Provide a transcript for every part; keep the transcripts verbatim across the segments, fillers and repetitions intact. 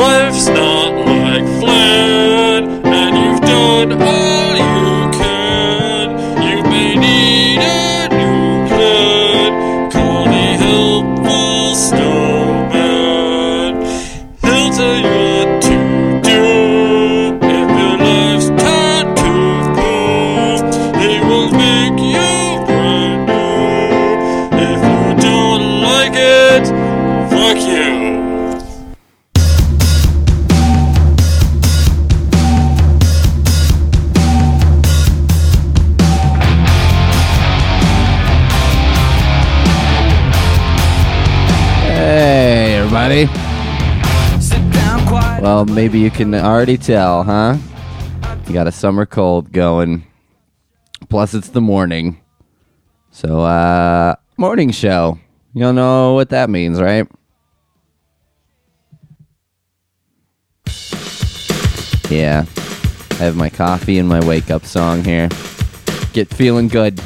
life's not like Flynn, and you've done all you can. You may need a new plan. Call the helpful snowman. He'll tell you what to do. If your life's time to move, he will make you brand new. If you don't like it, fuck you. Hey, everybody. Well, maybe you can already tell, huh? You got a summer cold going. Plus, it's the morning. So, uh, morning show. You don't know what that means, right? Yeah. I have my coffee and my wake-up song here. Get feeling good.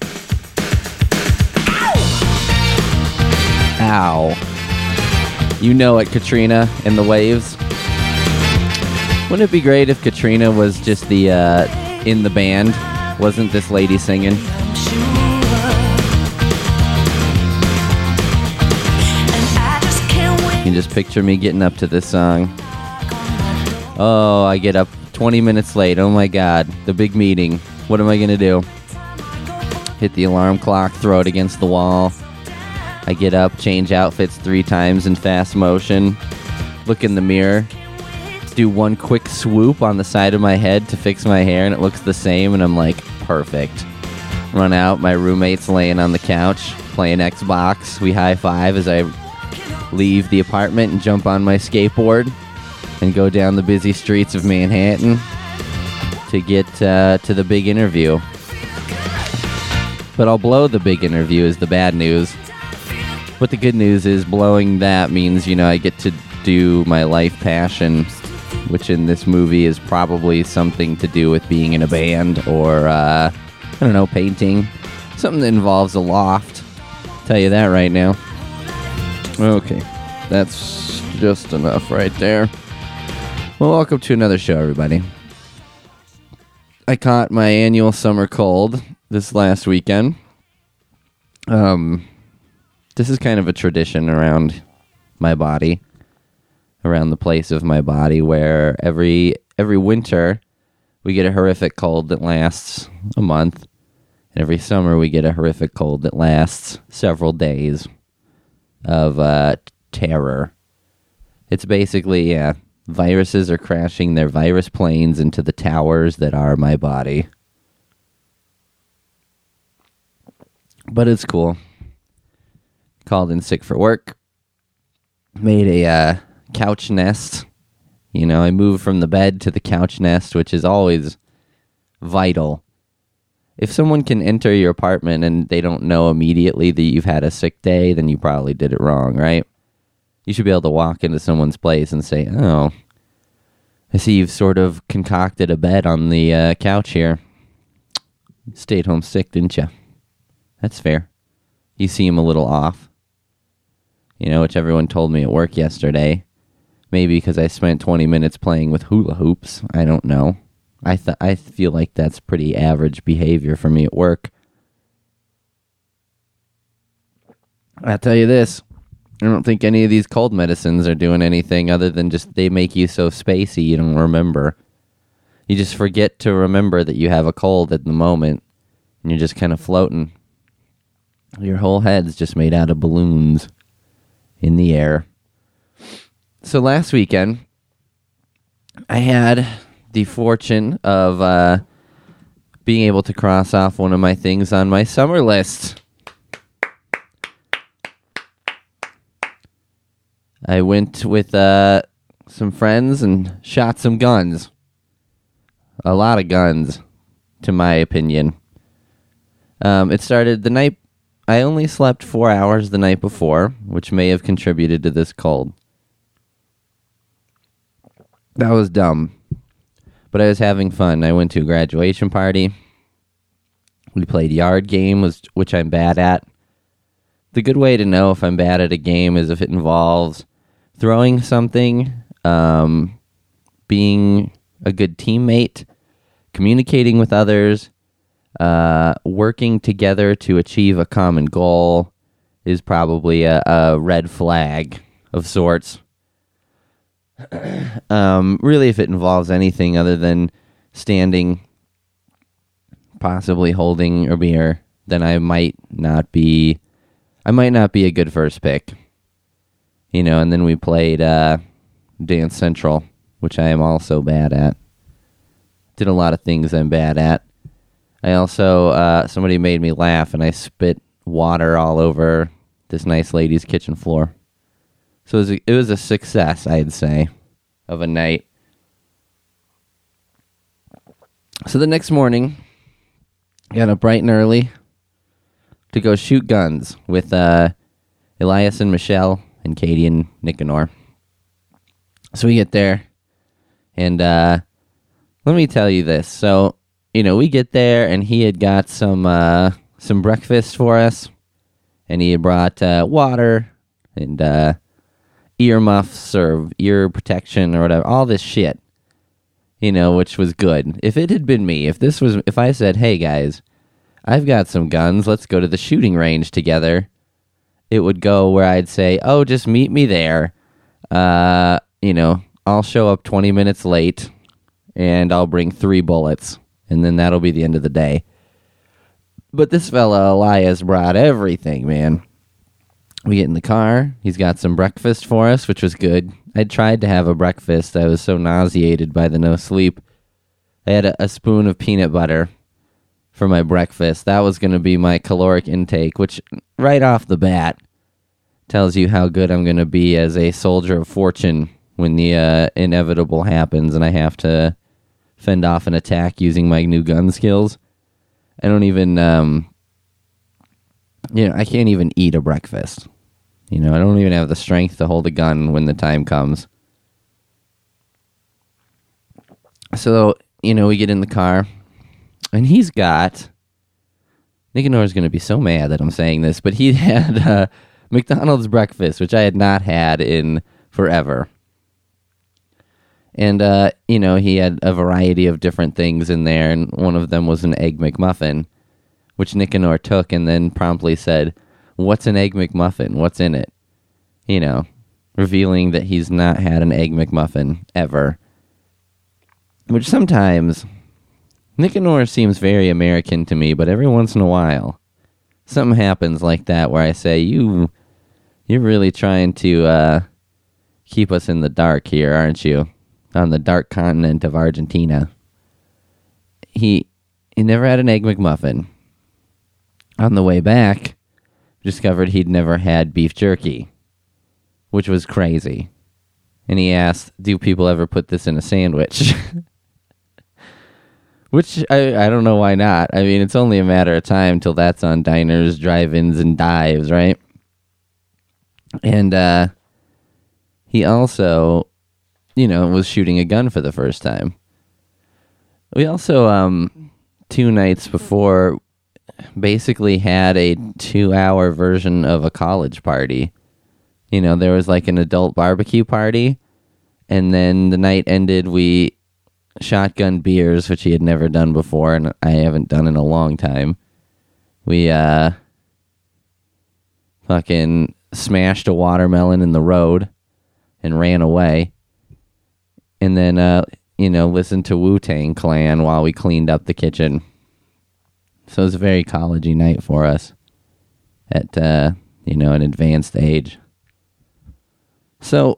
Ow. You know it, Katrina and the waves. Wouldn't it be great if Katrina was just the, uh, in the band? Wasn't this lady singing? You can just picture me getting up to this song. Oh, I get up twenty minutes late. Oh my God. The big meeting. What am I going to do? Hit the alarm clock, throw it against the wall. I get up, change outfits three times in fast motion, look in the mirror, do one quick swoop on the side of my head to fix my hair, and it looks the same, and I'm like, perfect. Run out, my roommate's laying on the couch, playing Xbox. We high-five as I leave the apartment and jump on my skateboard and go down the busy streets of Manhattan to get uh, to the big interview. But I'll blow the big interview is the bad news. But the good news is blowing that means, you know, I get to do my life passion, which in this movie is probably something to do with being in a band or, uh, I don't know, painting. Something that involves a loft. I'll tell you that right now. Okay, that's just enough right there. Well, welcome to another show, everybody. I caught my annual summer cold this last weekend. Um... This is kind of a tradition around my body, around the place of my body, where every every winter we get a horrific cold that lasts a month, and every summer we get a horrific cold that lasts several days of uh, terror. It's basically, yeah, viruses are crashing their virus planes into the towers that are my body. But it's cool. Called in sick for work, made a uh, couch nest. You know, I moved from the bed to the couch nest, which is always vital. If someone can enter your apartment and they don't know immediately that you've had a sick day, then you probably did it wrong, right? You should be able to walk into someone's place and say, oh, I see you've sort of concocted a bed on the uh, couch here. Stayed home sick, didn't you? That's fair. You seem a little off. You know, which everyone told me at work yesterday. Maybe because I spent twenty minutes playing with hula hoops. I don't know. I th- I feel like that's pretty average behavior for me at work. I'll tell you this. I don't think any of these cold medicines are doing anything other than just they make you so spacey you don't remember. You just forget to remember that you have a cold at the moment. And you're just kind of floating. Your whole head's just made out of balloons in the air. So last weekend, I had the fortune of uh, being able to cross off one of my things on my summer list. I went with uh, some friends and shot some guns. A lot of guns, to my opinion. Um, it started the night... I only slept four hours the night before, which may have contributed to this cold. That was dumb. But I was having fun. I went to a graduation party. We played yard game, which I'm bad at. The good way to know if I'm bad at a game is if it involves throwing something um, being a good teammate, communicating with others, uh, working together to achieve a common goal is probably a, a red flag of sorts. um, really, if it involves anything other than standing, possibly holding a beer, then I might not be, I might not be a good first pick. You know, and then we played uh, Dance Central, which I am also bad at. Did a lot of things I'm bad at. I also, uh, somebody made me laugh, and I spit water all over this nice lady's kitchen floor. So it was a, it was a success, I'd say, of a night. So the next morning, got up bright and early to go shoot guns with uh, Elias and Michelle and Katie and Nicanor. So we get there, and uh, let me tell you this. So, you know, we get there, and he had got some uh, some breakfast for us, and he had brought uh, water and uh, earmuffs or ear protection or whatever, all this shit, you know, which was good. If it had been me, if this was, if I said, hey guys, I've got some guns, let's go to the shooting range together, it would go where I'd say, oh, just meet me there. Uh, you know, I'll show up twenty minutes late, and I'll bring three bullets, and then that'll be the end of the day. But this fella, Elias, brought everything, man. We get in the car. He's got some breakfast for us, which was good. I tried to have a breakfast. I was so nauseated by the no sleep. I had a, a spoon of peanut butter for my breakfast. That was going to be my caloric intake, which right off the bat tells you how good I'm going to be as a soldier of fortune when the uh, inevitable happens and I have to fend off an attack using my new gun skills. I don't even, um, you know, I can't even eat a breakfast. You know, I don't even have the strength to hold a gun when the time comes. So, you know, we get in the car, and he's got, Nicanor's going to be so mad that I'm saying this, but he had uh, McDonald's breakfast, which I had not had in forever. And, uh, you know, he had a variety of different things in there, and one of them was an Egg McMuffin, which Nicanor took and then promptly said, what's an Egg McMuffin? What's in it? You know, revealing that he's not had an Egg McMuffin ever. Which sometimes, Nicanor seems very American to me, but every once in a while, something happens like that where I say, you, you're really trying to uh, keep us in the dark here, aren't you? On the dark continent of Argentina. He, he never had an Egg McMuffin. On the way back, discovered he'd never had beef jerky, which was crazy. And he asked, do people ever put this in a sandwich? Which, I, I don't know why not. I mean, it's only a matter of time till that's on diners, drive-ins, and dives, right? And uh, he also, you know, was shooting a gun for the first time. We also, um, two nights before, basically had a two-hour version of a college party. You know, there was like an adult barbecue party, and then the night ended, we shotgun beers, which he had never done before, and I haven't done in a long time. We, uh, fucking smashed a watermelon in the road and ran away. And then, uh, you know, listened to Wu-Tang Clan while we cleaned up the kitchen. So it was a very college-y night for us at, uh, you know, an advanced age. So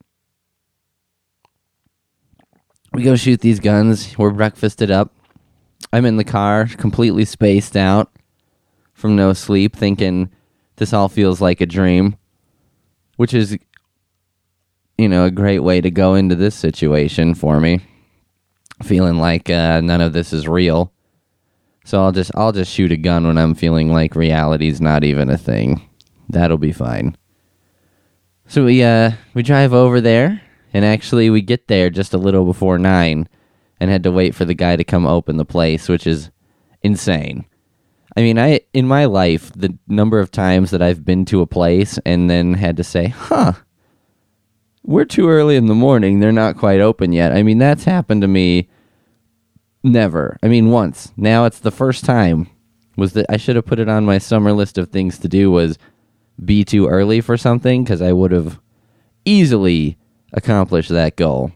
we go shoot these guns. We're breakfasted up. I'm in the car, completely spaced out from no sleep, thinking this all feels like a dream, which is, you know, a great way to go into this situation for me, feeling like uh, none of this is real. So I'll just I'll just shoot a gun when I'm feeling like reality's not even a thing. That'll be fine. So we uh we drive over there, and actually we get there just a little before nine, and had to wait for the guy to come open the place, which is insane. I mean, I in my life, the number of times that I've been to a place and then had to say, "Huh, we're too early in the morning. They're not quite open yet. I mean, that's happened to me never. I mean, once. Now it's the first time. Was that I should have put it on my summer list of things to do was be too early for something, because I would have easily accomplished that goal.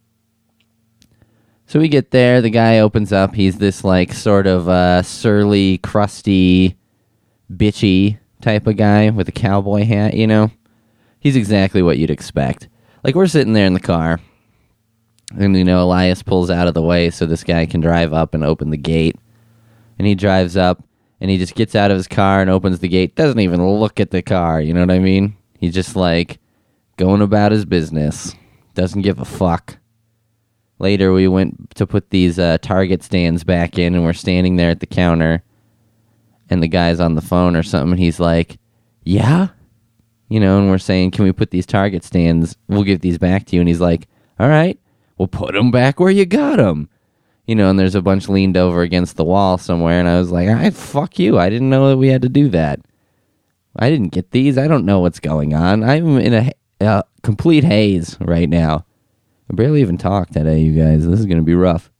So we get there. The guy opens up. He's this, like, sort of uh, surly, crusty, bitchy type of guy with a cowboy hat, you know? He's exactly what you'd expect. Like, we're sitting there in the car, and, you know, Elias pulls out of the way so this guy can drive up and open the gate. And he drives up, and he just gets out of his car and opens the gate. Doesn't even look at the car, you know what I mean? He's just, like, going about his business. Doesn't give a fuck. Later, we went to put these uh, Target stands back in, and we're standing there at the counter, and the guy's on the phone or something, and he's like, yeah? You know, and we're saying, can we put these Target stands, we'll give these back to you, and he's like, all right, well, put them back where you got them. You know, and there's a bunch leaned over against the wall somewhere, and I was like, all right, fuck you, I didn't know that we had to do that. I didn't get these, I don't know what's going on, I'm in a, a complete haze right now. I barely even talked today, you guys. This is going to be rough.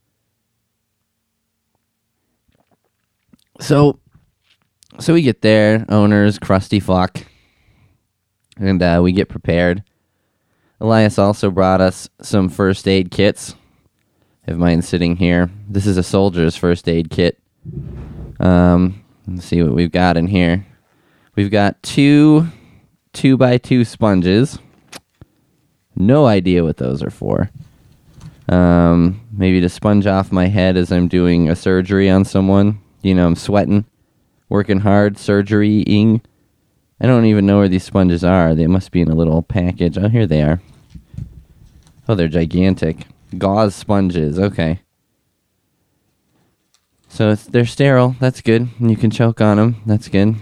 So, so we get there, owners, crusty fuck, and uh, we get prepared. Elias also brought us some first aid kits. I have mine sitting here. This is a soldier's first aid kit. Um, let's see what we've got in here. We've got two two by two sponges. No idea what those are for. Um, maybe to sponge off my head as I'm doing a surgery on someone. You know, I'm sweating, working hard, surgerying. I don't even know where these sponges are. They must be in a little package. Oh, here they are. Oh, they're gigantic. Gauze sponges. Okay. So it's, they're sterile. That's good. And you can choke on them. That's good.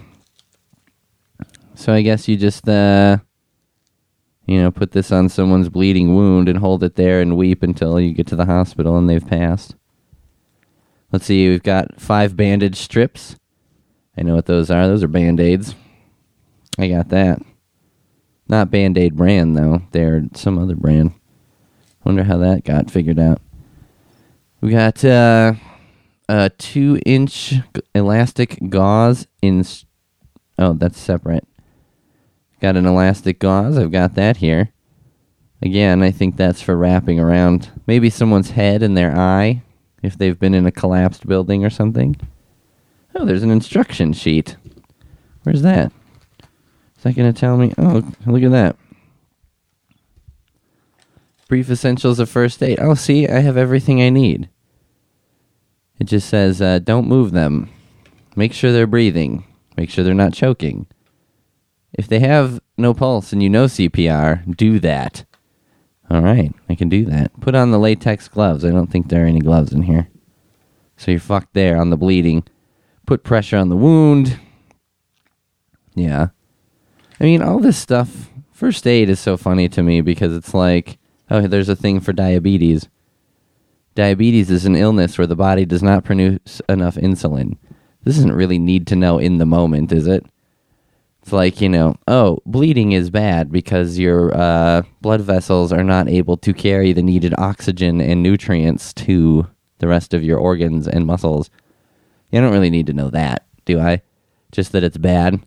So I guess you just... uh. You know, put this on someone's bleeding wound and hold it there and weep until you get to the hospital and they've passed. Let's see, we've got five bandage strips. I know what those are. Those are Band-Aids. I got that. Not Band-Aid brand, though. They're some other brand. Wonder how that got figured out. We got uh, a two-inch elastic gauze in... Oh, that's separate. Got an elastic gauze. I've got that here. Again, I think that's for wrapping around maybe someone's head and their eye if they've been in a collapsed building or something. Oh, there's an instruction sheet. Where's that? Is that going to tell me? Oh, look at that. Brief essentials of first aid. Oh, see, I have everything I need. It just says, uh, don't move them. Make sure they're breathing. Make sure they're not choking. If they have no pulse and you know C P R, do that. All right, I can do that. Put on the latex gloves. I don't think there are any gloves in here. So you're fucked there on the bleeding. Put pressure on the wound. Yeah. I mean, all this stuff, first aid is so funny to me because it's like, oh, there's a thing for diabetes. Diabetes is an illness where the body does not produce enough insulin. This isn't really need to know in the moment, is it? It's like, you know, oh, bleeding is bad because your uh, blood vessels are not able to carry the needed oxygen and nutrients to the rest of your organs and muscles. You don't really need to know that, do I? Just that it's bad.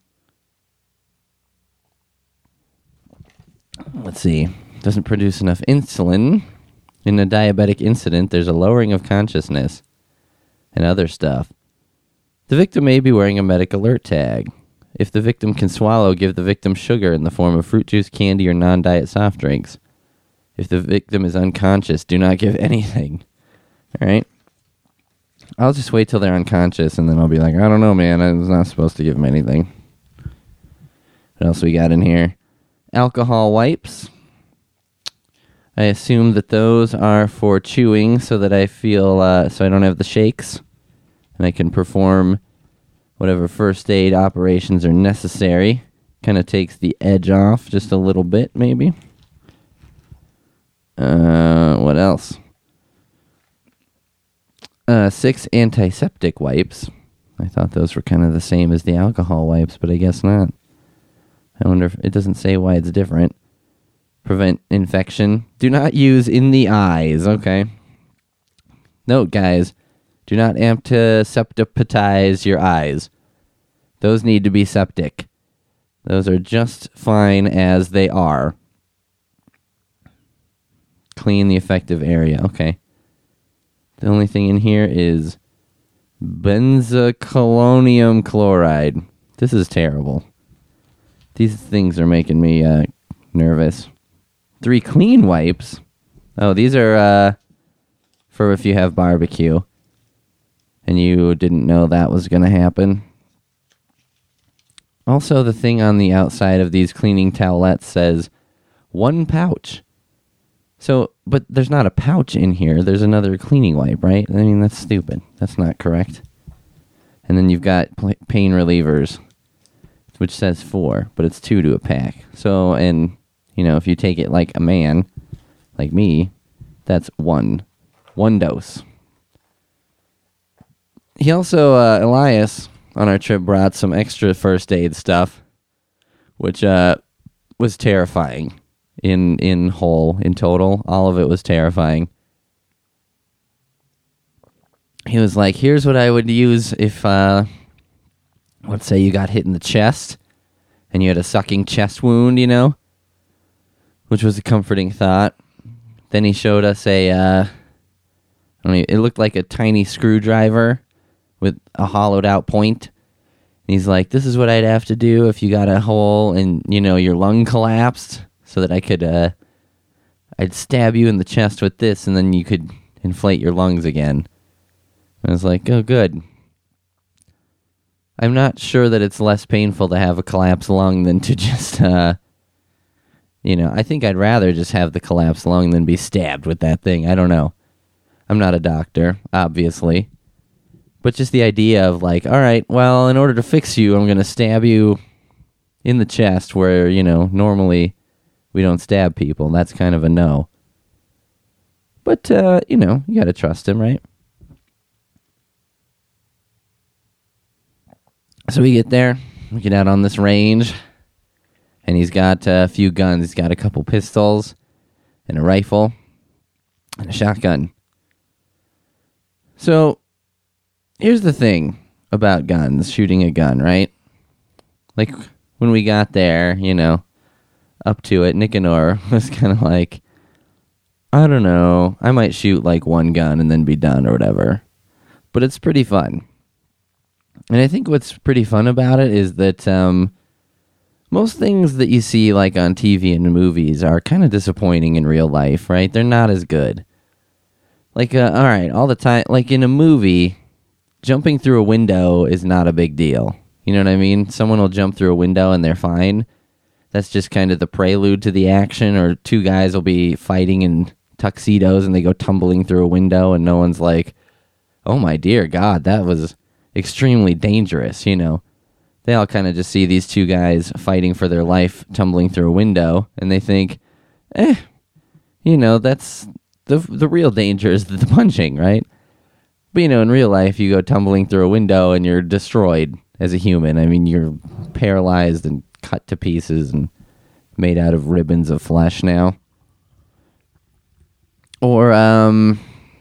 Let's see. Doesn't produce enough insulin. In a diabetic incident, there's a lowering of consciousness and other stuff. The victim may be wearing a medic alert tag. If the victim can swallow, give the victim sugar in the form of fruit juice, candy, or non-diet soft drinks. If the victim is unconscious, do not give anything. All right? I'll just wait till they're unconscious, and then I'll be like, I don't know, man. I was not supposed to give them anything. What else we got in here? Alcohol wipes. I assume that those are for chewing so that I feel, uh, so I don't have the shakes, and I can perform whatever first aid operations are necessary. Kind of takes the edge off just a little bit, maybe. Uh, what else? Uh, six antiseptic wipes. I thought those were kind of the same as the alcohol wipes, but I guess not. I wonder if it doesn't say why it's different. Prevent infection. Do not use in the eyes. Okay. Note, guys, do not antisepticize your eyes. Those need to be septic. Those are just fine as they are. Clean the affected area. Okay. The only thing in here is benzocolonium chloride. This is terrible. These things are making me uh, nervous. Three clean wipes. Oh, these are uh, for if you have barbecue and you didn't know that was going to happen. Also, the thing on the outside of these cleaning towelettes says one pouch. So, but there's not a pouch in here. There's another cleaning wipe, right? I mean, that's stupid. That's not correct. And then you've got pl- pain relievers, which says four, but it's two to a pack. So, and, you know, if you take it like a man, like me, that's one. One dose. He also, uh, Elias, on our trip, brought some extra first aid stuff, which uh, was terrifying. In in whole, in total, all of it was terrifying. He was like, here's what I would use if, uh, let's say you got hit in the chest, and you had a sucking chest wound, you know, which was a comforting thought. Then he showed us a, uh, I mean, it looked like a tiny screwdriver with a hollowed out point. And he's like, this is what I'd have to do if you got a hole and, you know, your lung collapsed, so that I could, uh, I'd stab you in the chest with this, and then you could inflate your lungs again. I was like, oh, good. I'm not sure that it's less painful to have a collapsed lung than to just, uh, you know, I think I'd rather just have the collapsed lung than be stabbed with that thing. I don't know. I'm not a doctor, obviously. But just the idea of like, all right, well, in order to fix you, I'm going to stab you in the chest where, you know, normally we don't stab people. That's kind of a no. But, uh, you know, you got to trust him, right? So we get there. We get out on this range. And he's got a few guns. He's got a couple pistols and a rifle and a shotgun. So here's the thing about guns, shooting a gun, right? Like when we got there, you know, up to it, Nicanor was kind of like, I don't know, I might shoot like one gun and then be done or whatever. But it's pretty fun. And I think what's pretty fun about it is that um, most things that you see like on T V and movies are kind of disappointing in real life, right? They're not as good. Like, uh, all right, all the time, like in a movie, jumping through a window is not a big deal. You know what I mean? Someone will jump through a window and they're fine. That's just kind of the prelude to the action, or two guys will be fighting in tuxedos and they go tumbling through a window and no one's like, oh my dear God, that was extremely dangerous, you know. They all kind of just see these two guys fighting for their life tumbling through a window and they think, eh, you know, that's the the real danger is the punching, right? But, you know, in real life, you go tumbling through a window and you're destroyed as a human. I mean, you're paralyzed and cut to pieces and made out of ribbons of flesh now. Or, um,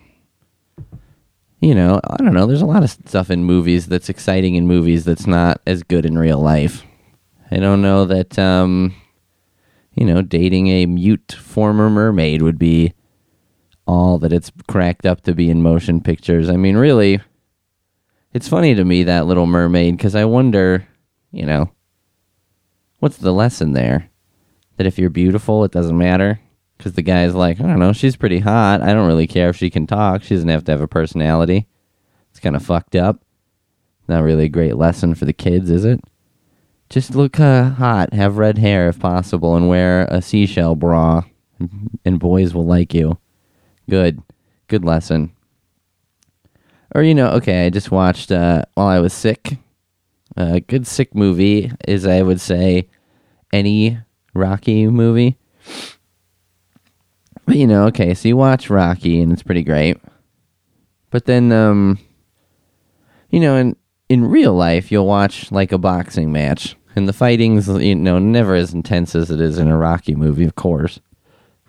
you know, I don't know. There's a lot of stuff in movies that's exciting in movies that's not as good in real life. I don't know that, um, you know, dating a mute former mermaid would be all that it's cracked up to be in motion pictures. I mean, really, it's funny to me, that Little Mermaid, because I wonder, you know, what's the lesson there? That if you're beautiful, it doesn't matter? Because the guy's like, I don't know, she's pretty hot. I don't really care if she can talk. She doesn't have to have a personality. It's kind of fucked up. Not really a great lesson for the kids, is it? Just look uh, hot, have red hair if possible, and wear a seashell bra, and boys will like you. Good. Good lesson. Or, you know, okay, I just watched, uh, while I was sick, a good sick movie is, I would say, any Rocky movie. But, you know, okay, so you watch Rocky, and it's pretty great. But then, um, you know, in, in real life, you'll watch, like, a boxing match. And the fighting's, you know, never as intense as it is in a Rocky movie, of course.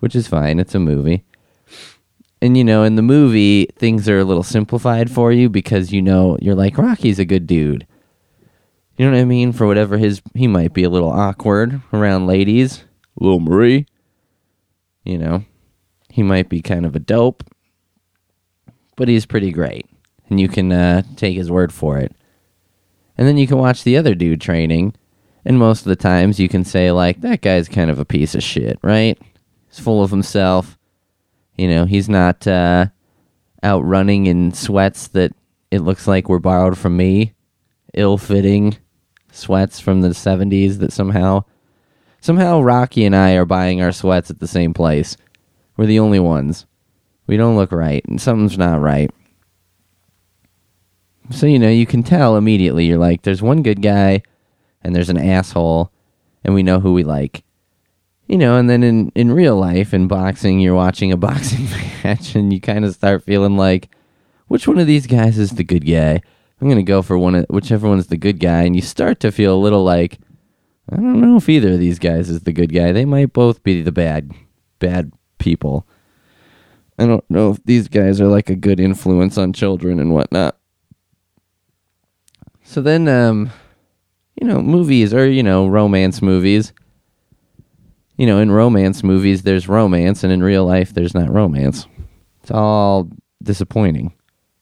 which is fine. It's a movie. And, you know, in the movie, things are a little simplified for you because, you know, you're like, Rocky's a good dude. You know what I mean? For whatever his, he might be a little awkward around ladies. Little Marie. You know, he might be kind of a dope. But he's pretty great. And you can uh, take his word for it. And then you can watch the other dude training. And most of the times you can say, like, that guy's kind of a piece of shit, right? He's full of himself. You know, he's not uh, out running in sweats that it looks like were borrowed from me. Ill-fitting sweats from the seventies that somehow... Somehow Rocky and I are buying our sweats at the same place. We're the only ones. We don't look right, and something's not right. So, you know, you can tell immediately. You're like, there's one good guy, and there's an asshole, and we know who we like. You know, and then in, in real life, in boxing, you're watching a boxing match, and you kind of start feeling like, which one of these guys is the good guy? I'm going to go for one of, whichever one's the good guy, and you start to feel a little like, I don't know if either of these guys is the good guy. They might both be the bad, bad people. I don't know if these guys are like a good influence on children and whatnot. So then, um, you know, movies, or, you know, romance movies. You know, in romance movies, there's romance, and in real life, there's not romance. It's all disappointing.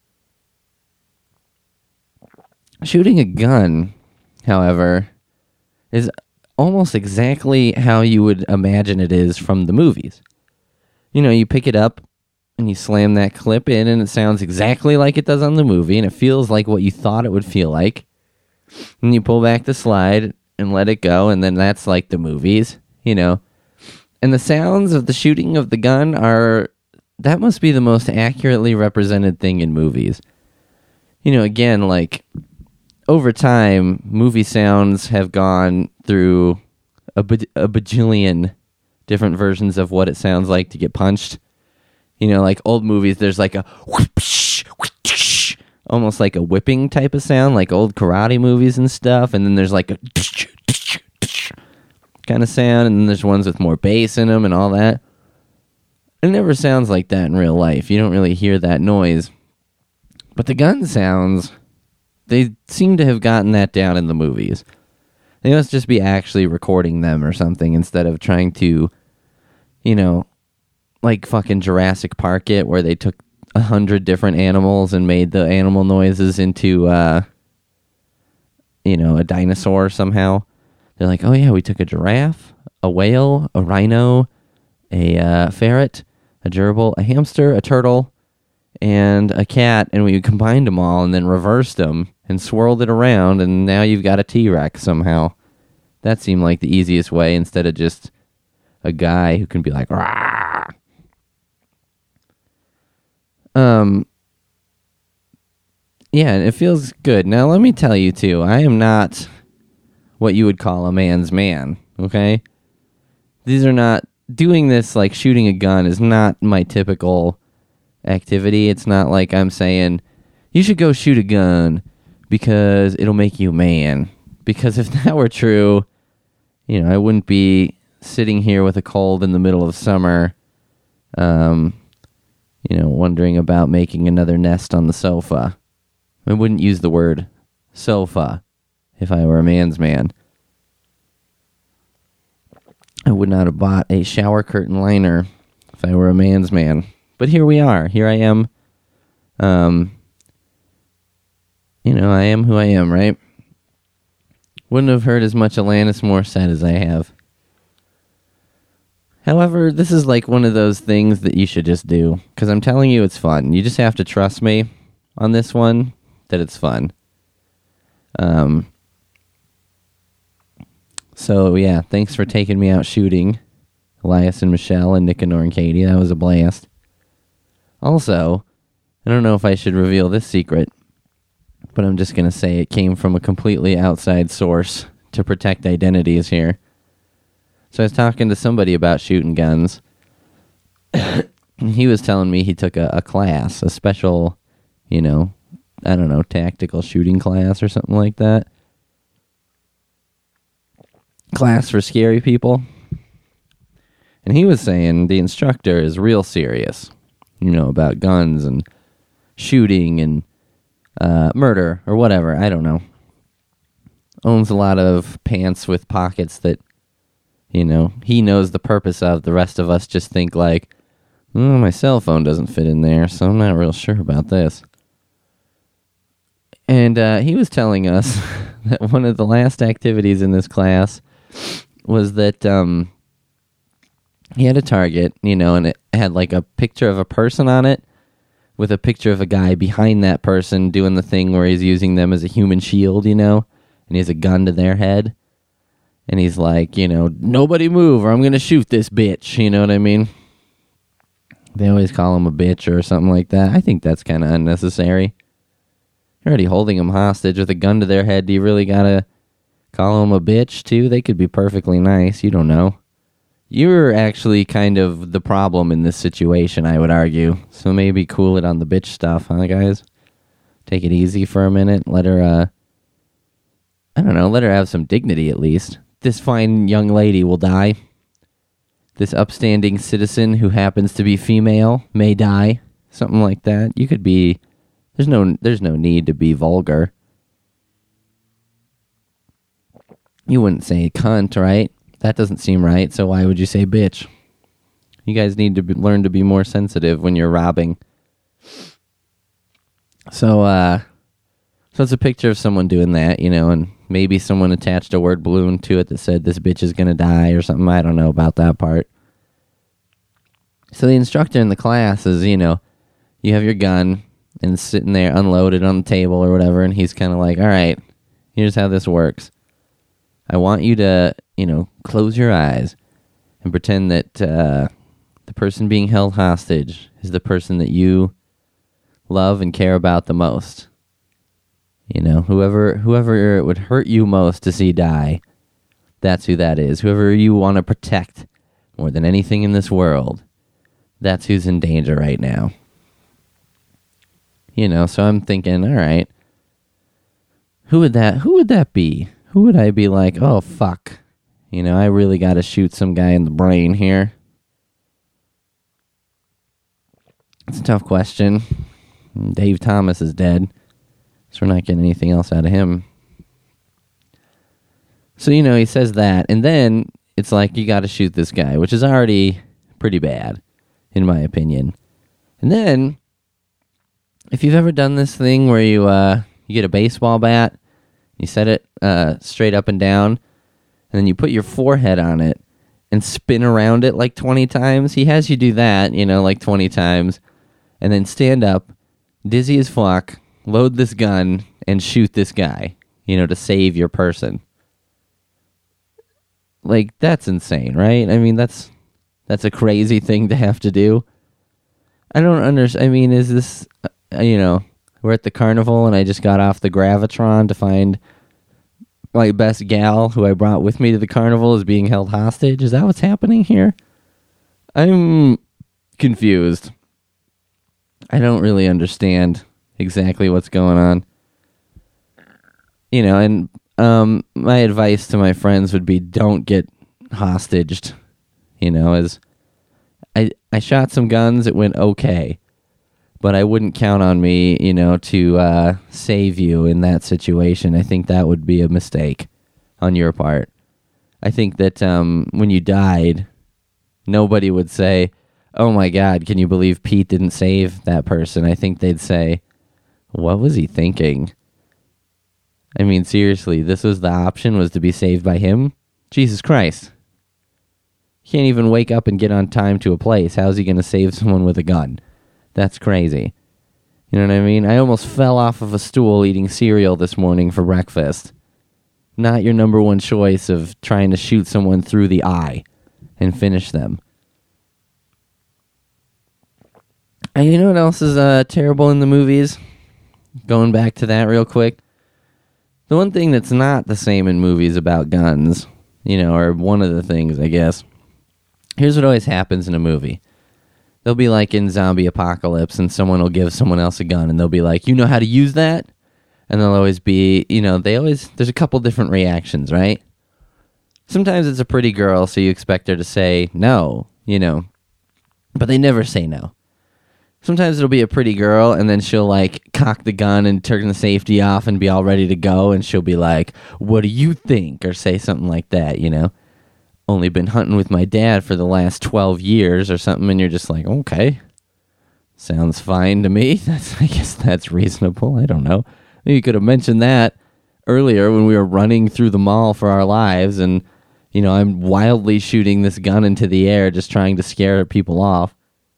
Shooting a gun, however, is almost exactly how you would imagine it is from the movies. You know, you pick it up, and you slam that clip in, and it sounds exactly like it does on the movie, and it feels like what you thought it would feel like. And you pull back the slide and let it go, and then that's like the movies, you know. And the sounds of the shooting of the gun are, that must be the most accurately represented thing in movies. You know, again, like, over time, movie sounds have gone through a, baj- a bajillion different versions of what it sounds like to get punched. You know, like old movies, there's like a whoosh, whoosh, almost like a whipping type of sound, like old karate movies and stuff. And then there's like a kind of sound, and then there's ones with more bass in them and all that. It never sounds like that in real life. You don't really hear that noise. But the gun sounds, they seem to have gotten that down in the movies. They must just be actually recording them or something instead of trying to, you know, like fucking Jurassic Park it, where they took a hundred different animals and made the animal noises into, uh, you know, a dinosaur somehow. They're like, oh yeah, we took a giraffe, a whale, a rhino, a uh, ferret, a gerbil, a hamster, a turtle, and a cat, and we combined them all and then reversed them and swirled it around, and now you've got a T-Rex somehow. That seemed like the easiest way instead of just a guy who can be like, rah. Um, yeah, and it feels good. Now, let me tell you, too, I am not what you would call a man's man, okay? These are not, doing this, like shooting a gun, is not my typical activity. It's not like I'm saying, you should go shoot a gun because it'll make you a man. Because if that were true, you know, I wouldn't be sitting here with a cold in the middle of summer, um, you know, wondering about making another nest on the sofa. I wouldn't use the word sofa if I were a man's man. I would not have bought a shower curtain liner if I were a man's man. But here we are. Here I am. Um, you know, I am who I am, right? Wouldn't have heard as much Alanis Morissette as I have. However, this is like one of those things that you should just do. Because I'm telling you, it's fun. You just have to trust me on this one, that it's fun. Um... So, yeah, thanks for taking me out shooting, Elias and Michelle and Nicanor and Katie. That was a blast. Also, I don't know if I should reveal this secret, but I'm just going to say it came from a completely outside source to protect identities here. So I was talking to somebody about shooting guns. He was telling me he took a, a class, a special, you know, I don't know, tactical shooting class or something like that. Class for scary people. And he was saying the instructor is real serious, you know, about guns and shooting and uh, murder or whatever. I don't know. Owns a lot of pants with pockets that, you know, he knows the purpose of. The rest of us just think like, oh, my cell phone doesn't fit in there, so I'm not real sure about this. And uh, he was telling us that one of the last activities in this class was that um, he had a target, you know, and it had like a picture of a person on it with a picture of a guy behind that person doing the thing where he's using them as a human shield, you know, and he has a gun to their head. And he's like, you know, nobody move or I'm going to shoot this bitch, you know what I mean? They always call him a bitch or something like that. I think that's kind of unnecessary. You're already holding them hostage with a gun to their head. Do you really gotta call them a bitch, too? They could be perfectly nice. You don't know. You're actually kind of the problem in this situation, I would argue. So maybe cool it on the bitch stuff, huh, guys? Take it easy for a minute. Let her, uh... I don't know, let her have some dignity at least. This fine young lady will die. This upstanding citizen who happens to be female may die. Something like that. You could be... There's no there's no need to be vulgar. You wouldn't say cunt, right? That doesn't seem right, so why would you say bitch? You guys need to be, learn to be more sensitive when you're robbing. So, uh... So it's a picture of someone doing that, you know, and maybe someone attached a word balloon to it that said this bitch is gonna die or something. I don't know about that part. So the instructor in the class is, you know, you have your gun and it's sitting there unloaded on the table or whatever, and he's kind of like, all right, here's how this works. I want you to, you know, close your eyes and pretend that uh, the person being held hostage is the person that you love and care about the most. You know, whoever whoever it would hurt you most to see die, that's who that is. Whoever you want to protect more than anything in this world, that's who's in danger right now. You know, so I'm thinking, all right, who would that who would that be? Who would I be like, oh, fuck. You know, I really got to shoot some guy in the brain here. It's a tough question. Dave Thomas is dead, so we're not getting anything else out of him. So, you know, he says that, and then it's like, you got to shoot this guy, which is already pretty bad, in my opinion. And then, if you've ever done this thing where you uh, you get a baseball bat, you set it uh, straight up and down, and then you put your forehead on it and spin around it like twenty times. He has you do that, you know, like twenty times, and then stand up, dizzy as fuck, load this gun, and shoot this guy, you know, to save your person. Like, that's insane, right? I mean, that's that's a crazy thing to have to do. I don't understand. I mean, is this, uh, you know, we're at the carnival and I just got off the Gravitron to find my best gal who I brought with me to the carnival is being held hostage? Is that what's happening here? I'm confused. I don't really understand exactly what's going on. You know, and um, my advice to my friends would be don't get hostaged. You know, as I I shot some guns, it went okay. But I wouldn't count on me, you know, to uh, save you in that situation. I think that would be a mistake on your part. I think that um, when you died, nobody would say, oh my God, can you believe Pete didn't save that person? I think they'd say, what was he thinking? I mean, seriously, this was the option, was to be saved by him? Jesus Christ. Can't even wake up and get on time to a place. How's he going to save someone with a gun? That's crazy. You know what I mean? I almost fell off of a stool eating cereal this morning for breakfast. Not your number one choice of trying to shoot someone through the eye and finish them. And you know what else is uh, terrible in the movies? Going back to that real quick. The one thing that's not the same in movies about guns, you know, or one of the things, I guess. Here's what always happens in a movie. They'll be like in zombie apocalypse and someone will give someone else a gun and they'll be like, you know how to use that? And they'll always be, you know, they always, there's a couple different reactions, right? Sometimes it's a pretty girl, so you expect her to say, no, you know. But they never say no. Sometimes it'll be a pretty girl, and then she'll, like, cock the gun and turn the safety off and be all ready to go, and she'll be like, what do you think? Or say something like that, you know? Only been hunting with my dad for the last twelve years or something, and you're just like, okay, sounds fine to me. That's, I guess that's reasonable. I don't know. You could have mentioned that earlier when we were running through the mall for our lives, and, you know, I'm wildly shooting this gun into the air just trying to scare people off.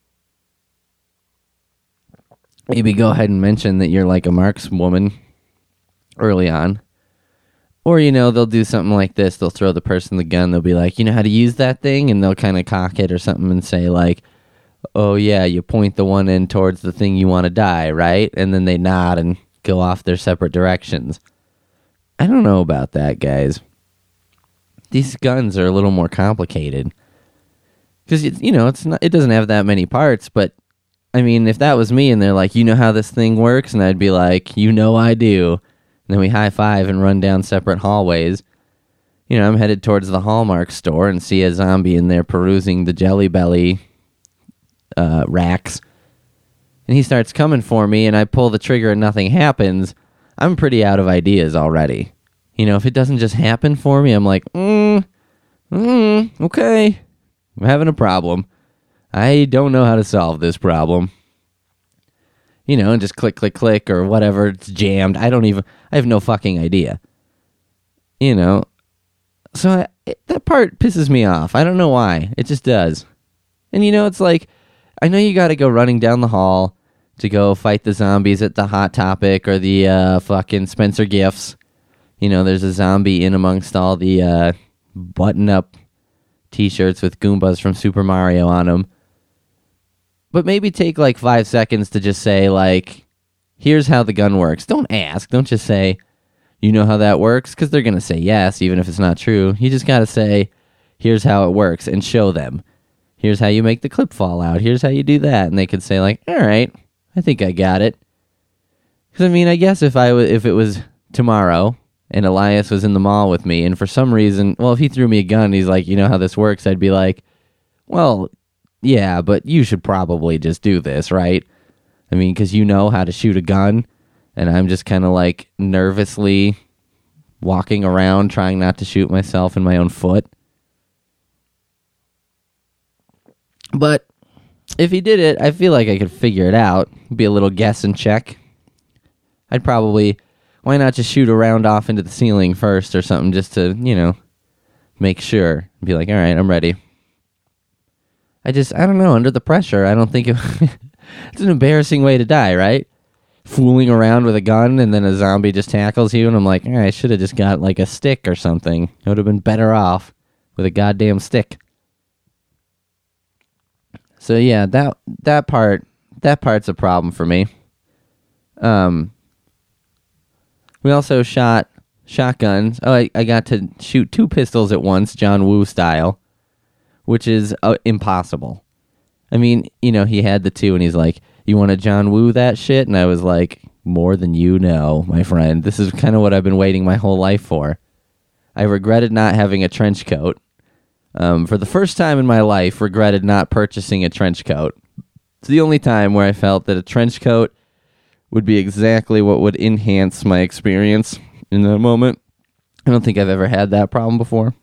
Maybe go ahead and mention that you're like a markswoman early on. Or, you know, they'll do something like this. They'll throw the person the gun. They'll be like, you know how to use that thing? And they'll kind of cock it or something and say, like, oh, yeah, you point the one end towards the thing you want to die, right? And then they nod and go off their separate directions. I don't know about that, guys. These guns are a little more complicated. Because, you know, it's not, it doesn't have that many parts, but I mean, if that was me and they're like, you know how this thing works? And I'd be like, you know I do. And then we high-five and run down separate hallways. You know, I'm headed towards the Hallmark store and see a zombie in there perusing the Jelly Belly uh, racks. And he starts coming for me, and I pull the trigger and nothing happens. I'm pretty out of ideas already. You know, if it doesn't just happen for me, I'm like, mm, mm, okay, I'm having a problem. I don't know how to solve this problem. You know, and just click, click, click, or whatever, it's jammed. I don't even, I have no fucking idea. You know, so I, it, that part pisses me off. I don't know why. It just does. And you know, it's like, I know you gotta go running down the hall to go fight the zombies at the Hot Topic or the uh, fucking Spencer Gifts. You know, there's a zombie in amongst all the uh, button-up t-shirts with Goombas from Super Mario on them. But maybe take like five seconds to just say, like, here's how the gun works. Don't ask. Don't just say, you know how that works? Because they're going to say yes, even if it's not true. You just got to say, here's how it works, and show them. Here's how you make the clip fall out. Here's how you do that. And they could say, like, all right, I think I got it. Because, I mean, I guess if I w- if it was tomorrow and Elias was in the mall with me, and for some reason, well, if he threw me a gun, he's like, you know how this works? I'd be like, well, yeah, but you should probably just do this, right? I mean, because you know how to shoot a gun, and I'm just kind of like nervously walking around trying not to shoot myself in my own foot. But if he did it, I feel like I could figure it out. It'd be a little guess and check. I'd probably, why not just shoot a round off into the ceiling first or something just to, you know, make sure. Be like, all right, I'm ready. I just, I don't know, under the pressure, I don't think it, it's an embarrassing way to die, right? Fooling around with a gun and then a zombie just tackles you and I'm like, eh, I should have just got like a stick or something. I would have been better off with a goddamn stick. So yeah, that that part, that part's a problem for me. Um, we also shot shotguns. Oh, I, I got to shoot two pistols at once, John Woo style. Which is uh, impossible. I mean, you know, he had the two, and he's like, you want to John Woo that shit? And I was like, more than you know, my friend. This is kind of what I've been waiting my whole life for. I regretted not having a trench coat. Um, for the first time in my life, regretted not purchasing a trench coat. It's the only time where I felt that a trench coat would be exactly what would enhance my experience in that moment. I don't think I've ever had that problem before.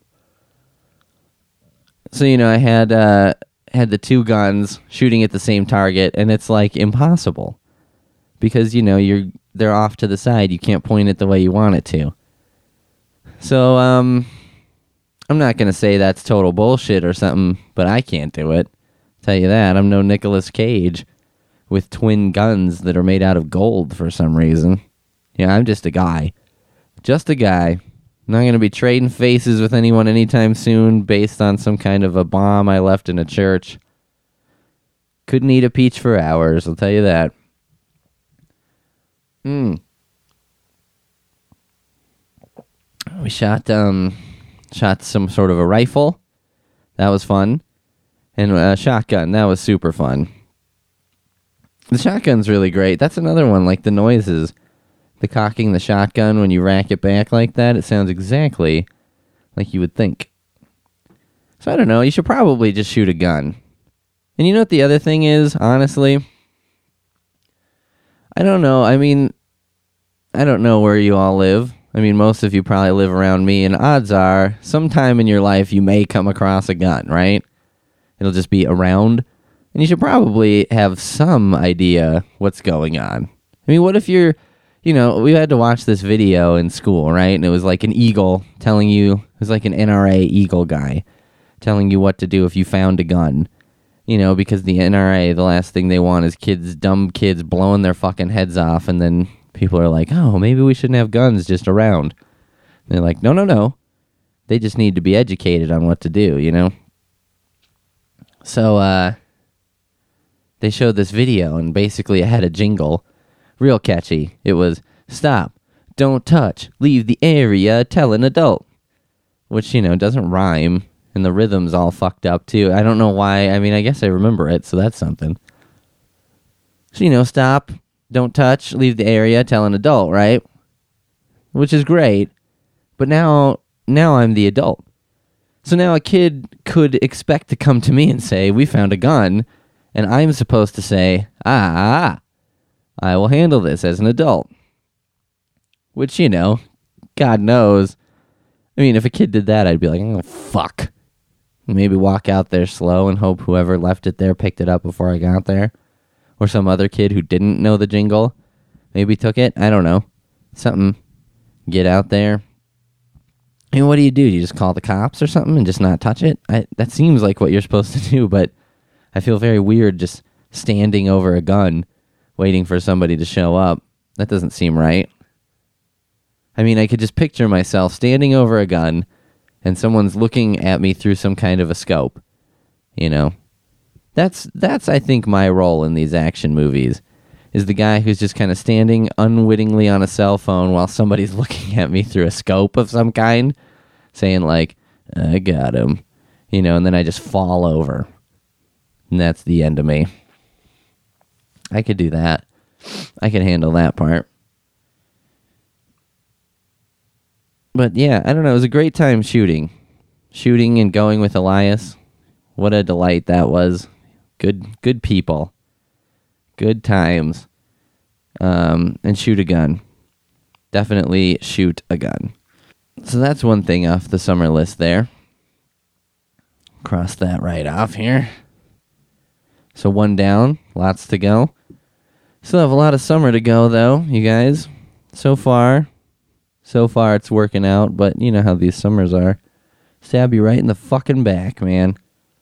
So, you know, I had uh, had the two guns shooting at the same target, and it's, like, impossible. Because, you know, you're they're off to the side. You can't point it the way you want it to. So, um, I'm not going to say that's total bullshit or something, but I can't do it. Tell you that. I'm no Nicolas Cage with twin guns that are made out of gold for some reason. Yeah, I'm just a guy. Just a guy. I'm not going to be trading faces with anyone anytime soon based on some kind of a bomb I left in a church. Couldn't eat a peach for hours, I'll tell you that. Hmm. We shot, um, shot some sort of a rifle. That was fun. And a shotgun. That was super fun. The shotgun's really great. That's another one, like the noises. The cocking the shotgun when you rack it back like that, it sounds exactly like you would think. So I don't know. You should probably just shoot a gun. And you know what the other thing is, honestly? I don't know. I mean, I don't know where you all live. I mean, most of you probably live around me, and odds are, sometime in your life you may come across a gun, right? It'll just be around, and you should probably have some idea what's going on. I mean, what if you're, you know, we had to watch this video in school, right? And it was like an eagle telling you, it was like an N R A eagle guy telling you what to do if you found a gun. You know, because the N R A, the last thing they want is kids, dumb kids blowing their fucking heads off, and then people are like, oh, maybe we shouldn't have guns just around. And they're like, no, no, no. They just need to be educated on what to do, you know? So, uh, they showed this video, and basically it had a jingle. Real catchy. It was, stop, don't touch, leave the area, tell an adult. Which, you know, doesn't rhyme, and the rhythm's all fucked up, too. I don't know why. I mean, I guess I remember it, so that's something. So, you know, stop, don't touch, leave the area, tell an adult, right? Which is great. But now, now I'm the adult. So now a kid could expect to come to me and say, we found a gun, and I'm supposed to say, ah, I will handle this as an adult. Which, you know, God knows. I mean, if a kid did that, I'd be like, oh, fuck. Maybe walk out there slow and hope whoever left it there picked it up before I got there. Or some other kid who didn't know the jingle maybe took it. I don't know. Something. Get out there. And what do you do? Do you just call the cops or something and just not touch it? I, that seems like what you're supposed to do, but I feel very weird just standing over a gun waiting for somebody to show up. That doesn't seem right. I mean, I could just picture myself standing over a gun and someone's looking at me through some kind of a scope. You know? That's, that's I think, my role in these action movies, is the guy who's just kind of standing unwittingly on a cell phone while somebody's looking at me through a scope of some kind, saying, like, I got him. You know, and then I just fall over. And that's the end of me. I could do that. I could handle that part. But yeah, I don't know. It was a great time shooting. Shooting and going with Elias. What a delight that was. Good good people. Good times. Um, and shoot a gun. Definitely shoot a gun. So that's one thing off the summer list there. Cross that right off here. So one down. Lots to go. Still have a lot of summer to go, though, you guys. So far, so far it's working out, but you know how these summers are. Stab you right in the fucking back, man.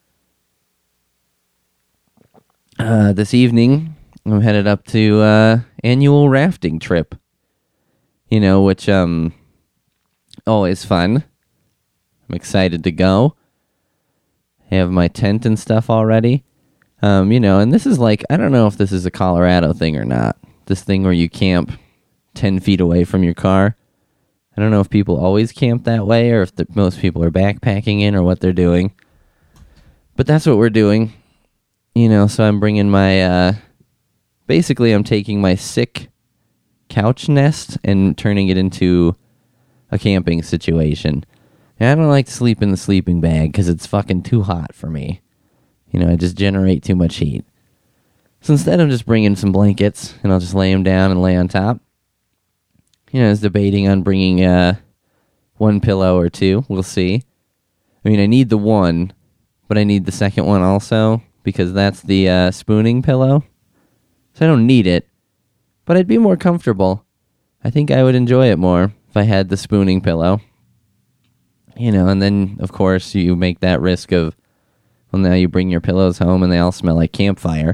Uh, this evening, I'm headed up to uh, annual rafting trip. You know, which, um, always fun. I'm excited to go. I have my tent and stuff already. Um, you know, and this is like, I don't know if this is a Colorado thing or not. This thing where you camp ten feet away from your car. I don't know if people always camp that way or if the, most people are backpacking in or what they're doing. But that's what we're doing. You know, so I'm bringing my, uh, basically I'm taking my sick couch nest and turning it into a camping situation. And I don't like to sleep in the sleeping bag because it's fucking too hot for me. You know, I just generate too much heat. So instead, I'm just bringing some blankets, and I'll just lay them down and lay on top. You know, I was debating on bringing uh, one pillow or two. We'll see. I mean, I need the one, but I need the second one also, because that's the uh, spooning pillow. So I don't need it, but I'd be more comfortable. I think I would enjoy it more if I had the spooning pillow. You know, and then, of course, you make that risk of, well, now you bring your pillows home and they all smell like campfire.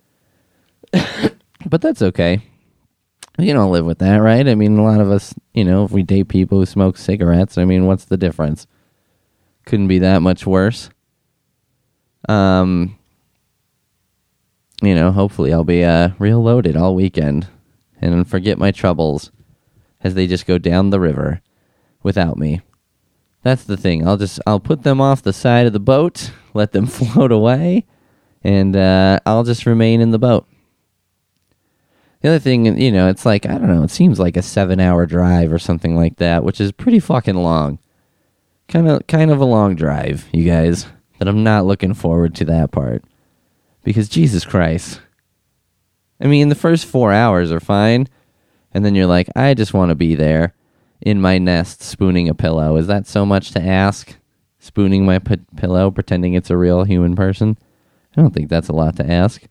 But that's okay. You don't live with that, right? I mean, a lot of us, you know, if we date people who smoke cigarettes, I mean, what's the difference? Couldn't be that much worse. Um, you know, hopefully I'll be uh, real loaded all weekend and forget my troubles as they just go down the river without me. That's the thing. I'll just, I'll put them off the side of the boat, let them float away, and uh, I'll just remain in the boat. The other thing, you know, it's like, I don't know, it seems like a seven-hour drive or something like that, which is pretty fucking long. kind of kind of a long drive, you guys, that I'm not looking forward to that part. Because Jesus Christ. I mean, the first four hours are fine, and then you're like, I just want to be there in my nest spooning a pillow. Is that so much to ask? Spooning my p- pillow, pretending it's a real human person? I don't think that's a lot to ask.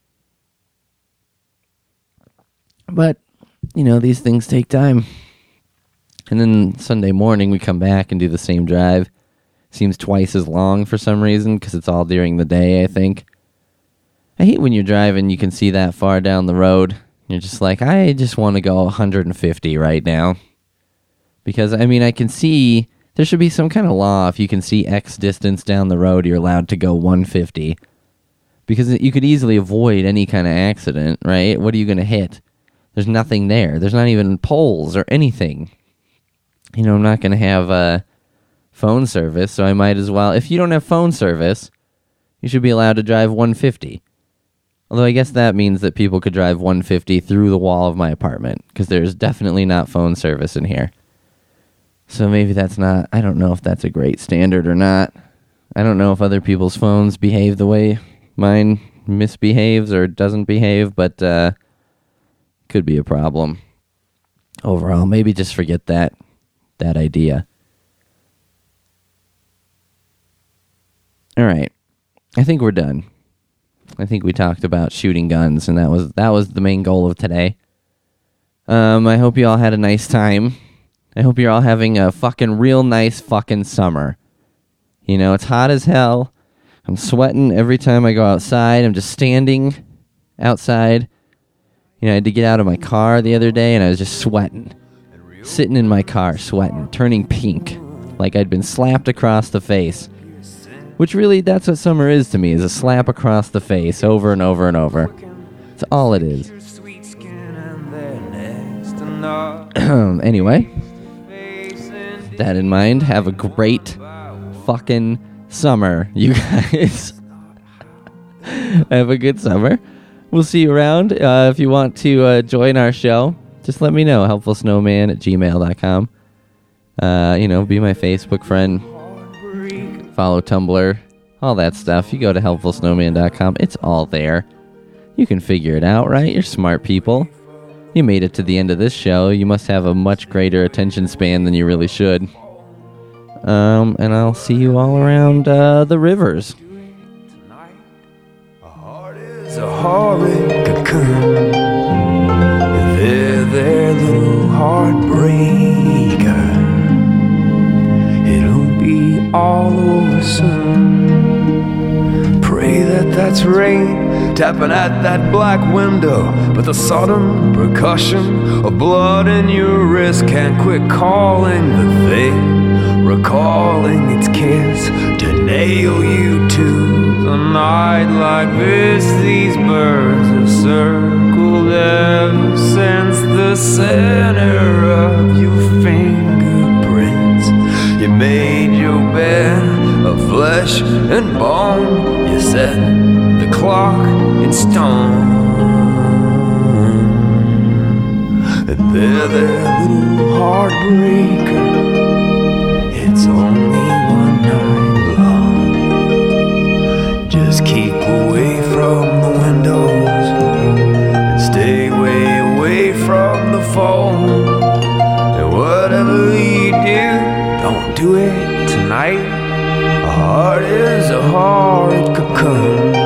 But, you know, these things take time. And then Sunday morning we come back and do the same drive. Seems twice as long for some reason, because it's all during the day, I think. I hate when you're driving, you can see that far down the road. You're just like, I just want to go one hundred fifty right now. Because, I mean, I can see, there should be some kind of law. If you can see X distance down the road, you're allowed to go one fifty. Because you could easily avoid any kind of accident, right? What are you going to hit? There's nothing there. There's not even poles or anything. You know, I'm not going to have uh, phone service, so I might as well. If you don't have phone service, you should be allowed to drive one fifty. Although I guess that means that people could drive one fifty through the wall of my apartment, because there's definitely not phone service in here. So maybe that's not, I don't know if that's a great standard or not. I don't know if other people's phones behave the way mine misbehaves or doesn't behave, but uh, could be a problem. Overall, maybe just forget that that idea. All right. I think we're done. I think we talked about shooting guns, and that was that was the main goal of today. Um, I hope you all had a nice time. I hope you're all having a fucking real nice fucking summer. You know, it's hot as hell. I'm sweating every time I go outside. I'm just standing outside. You know, I had to get out of my car the other day, and I was just sweating. Sitting in my car, sweating, turning pink, like I'd been slapped across the face. Which really, that's what summer is to me, is a slap across the face over and over and over. That's all it is. Anyway, with that in mind, have a great fucking summer, you guys. Have a good summer. We'll see you around. Uh, if you want to uh, join our show, just let me know. helpful snowman at gmail dot com. Uh, you know, be my Facebook friend. Follow Tumblr, all that stuff. You go to helpful snowman dot com. It's all there. You can figure it out, right? You're smart people. You made it to the end of this show. You must have a much greater attention span than you really should. Um, and I'll see you all around uh, the rivers. It's a horrid cocoon. They're their little heartbreaker. It'll be all over soon. Pray that that's rain tapping at that black window, but the sudden percussion of blood in your wrist can't quit calling the thing, recalling its kiss to nail you to the night. Like this, these birds have circled ever since the center of your fingerprints. You made your bed of flesh and bone. You set the clock in stone. And they're their little heartbreaker. It's only one night long. Just keep away from the windows and stay way away from the phone. And whatever you do, don't do it tonight. A heart is a horrid cocoon.